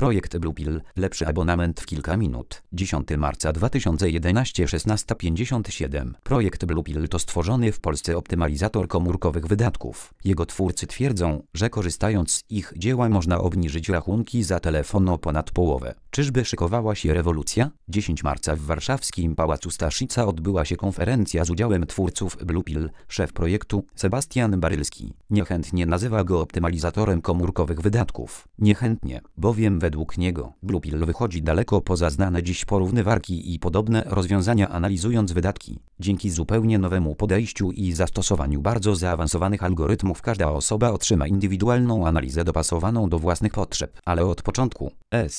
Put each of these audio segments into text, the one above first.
Projekt Blue Pill. Lepszy abonament w kilka minut. 10 marca 2011 16:57. Projekt Blue Pill to stworzony w Polsce optymalizator komórkowych wydatków. Jego twórcy twierdzą, że korzystając z ich dzieła można obniżyć rachunki za telefon o ponad połowę. Czyżby szykowała się rewolucja? 10 marca w warszawskim Pałacu Staszica odbyła się konferencja z udziałem twórców Blue Pill. Szef projektu, Sebastian Barylski, niechętnie nazywa go optymalizatorem komórkowych wydatków. Niechętnie, bowiem według niego Blue Pill wychodzi daleko poza znane dziś porównywarki i podobne rozwiązania, analizując wydatki. Dzięki zupełnie nowemu podejściu i zastosowaniu bardzo zaawansowanych algorytmów każda osoba otrzyma indywidualną analizę dopasowaną do własnych potrzeb. Ale od początku.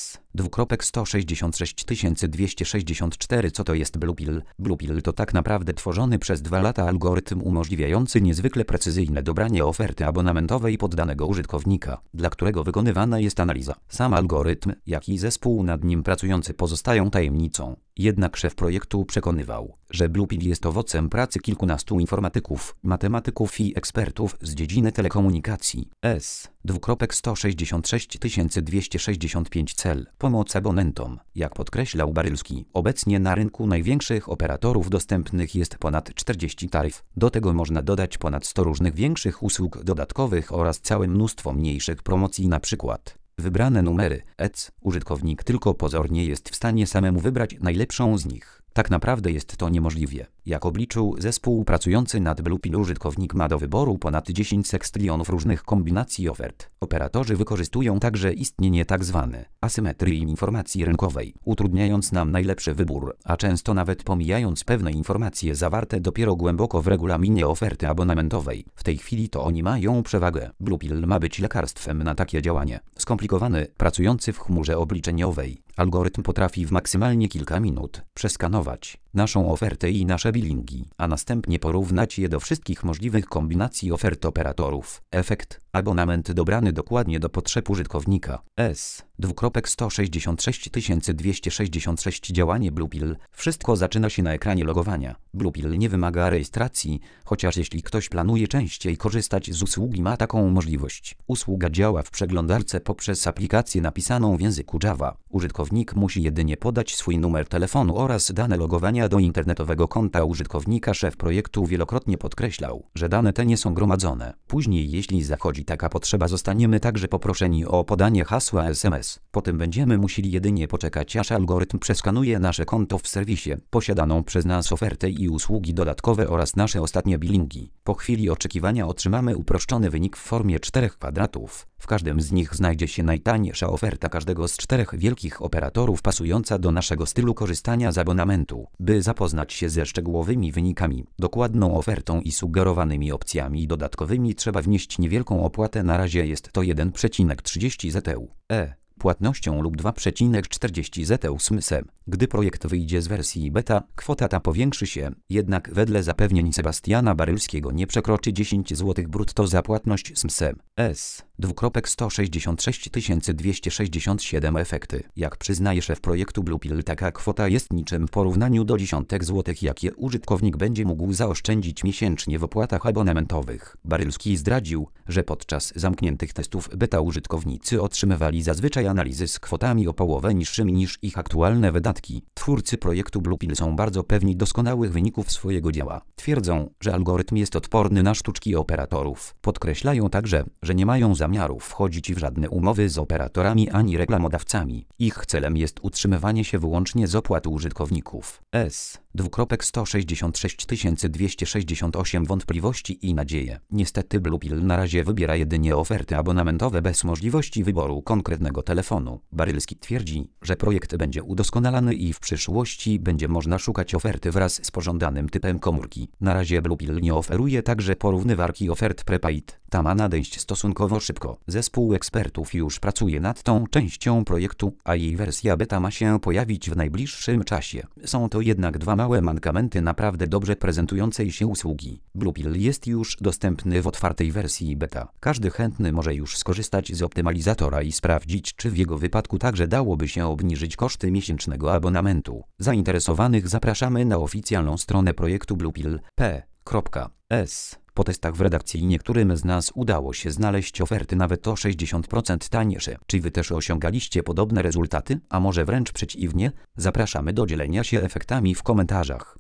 166 Co to jest Blue Pill? Blue Pill to tak naprawdę tworzony przez 2 lata algorytm umożliwiający niezwykle precyzyjne dobranie oferty abonamentowej pod danego użytkownika, dla którego wykonywana jest analiza. Sam algorytm, jak i zespół nad nim pracujący pozostają tajemnicą. Jednak szef projektu przekonywał, że Blue Pill jest owocem pracy kilkunastu informatyków, matematyków i ekspertów z dziedziny telekomunikacji. 166 Cel. Pomoc abonentom. Jak podkreślał Barylski, obecnie na rynku największych operatorów dostępnych jest ponad 40 taryf. Do tego można dodać ponad 100 różnych większych usług dodatkowych oraz całe mnóstwo mniejszych promocji, na przykład wybrane numery. Użytkownik tylko pozornie jest w stanie samemu wybrać najlepszą z nich. Tak naprawdę jest to niemożliwe. Jak obliczył zespół pracujący nad Blue Pill, użytkownik ma do wyboru ponad 10 sekstrylionów różnych kombinacji ofert. Operatorzy wykorzystują także istnienie tzw. asymetrii informacji rynkowej, utrudniając nam najlepszy wybór, a często nawet pomijając pewne informacje zawarte dopiero głęboko w regulaminie oferty abonamentowej. W tej chwili to oni mają przewagę. Blue Pill ma być lekarstwem na takie działanie. Skomplikowany, pracujący w chmurze obliczeniowej, algorytm potrafi w maksymalnie kilka minut przeskanować naszą ofertę i nasze bilingi, a następnie porównać je do wszystkich możliwych kombinacji ofert operatorów. Efekt: abonament dobrany dokładnie do potrzeb użytkownika. 166 Działanie Blue Pill. Wszystko zaczyna się na ekranie logowania. Blue Pill nie wymaga rejestracji, chociaż jeśli ktoś planuje częściej korzystać z usługi, ma taką możliwość. Usługa działa w przeglądarce poprzez aplikację napisaną w języku Java. Użytkownik musi jedynie podać swój numer telefonu oraz dane logowania do internetowego konta użytkownika. Szef projektu wielokrotnie podkreślał, że dane te nie są gromadzone. Później, jeśli zachodzi taka potrzeba, zostaniemy także poproszeni o podanie hasła SMS. Potem będziemy musieli jedynie poczekać, aż algorytm przeskanuje nasze konto w serwisie, posiadaną przez nas ofertę i usługi dodatkowe oraz nasze ostatnie bilingi. Po chwili oczekiwania otrzymamy uproszczony wynik w formie 4 kwadratów. W każdym z nich znajdzie się najtańsza oferta każdego z 4 wielkich operatorów pasująca do naszego stylu korzystania z abonamentu. By zapoznać się ze szczegółowymi wynikami, dokładną ofertą i sugerowanymi opcjami dodatkowymi, trzeba wnieść niewielką opłatę. Na razie jest to 1,30 ZEU. Płatnością lub 2,40 ZEU SMSem. Gdy projekt wyjdzie z wersji beta, kwota ta powiększy się, jednak wedle zapewnień Sebastiana Barylskiego nie przekroczy 10 zł brutto za płatność SMSem. 166 Efekty. Jak przyznaje szef projektu Blue Pill, taka kwota jest niczym w porównaniu do dziesiątek złotych, jakie użytkownik będzie mógł zaoszczędzić miesięcznie w opłatach abonamentowych. Barylski zdradził, że podczas zamkniętych testów beta użytkownicy otrzymywali zazwyczaj analizy z kwotami o połowę niższymi niż ich aktualne wydatki. Twórcy projektu Blue Pill są bardzo pewni doskonałych wyników swojego dzieła. Twierdzą, że algorytm jest odporny na sztuczki operatorów. Podkreślają także, że nie mają zamiaru wchodzić w żadne umowy z operatorami ani reklamodawcami. Ich celem jest utrzymywanie się wyłącznie z opłat użytkowników. 166 Wątpliwości i nadzieje. Niestety Blue Pill na razie wybiera jedynie oferty abonamentowe bez możliwości wyboru konkretnego telefonu. Barylski twierdzi, że projekt będzie udoskonalany i w przyszłości będzie można szukać oferty wraz z pożądanym typem komórki. Na razie Blue Pill nie oferuje także porównywarki ofert prepaid. Ta ma nadejść stosunkowo szybko. Zespół ekspertów już pracuje nad tą częścią projektu, a jej wersja beta ma się pojawić w najbliższym czasie. Są to jednak 2 małe mankamenty naprawdę dobrze prezentującej się usługi. Blue Pill jest już dostępny w otwartej wersji beta. Każdy chętny może już skorzystać z optymalizatora i sprawdzić, czy w jego wypadku także dałoby się obniżyć koszty miesięcznego abonamentu. Zainteresowanych zapraszamy na oficjalną stronę projektu bluepill.pl. Po testach w redakcji niektórym z nas udało się znaleźć oferty nawet o 60% tańsze. Czy wy też osiągaliście podobne rezultaty? A może wręcz przeciwnie? Zapraszamy do dzielenia się efektami w komentarzach.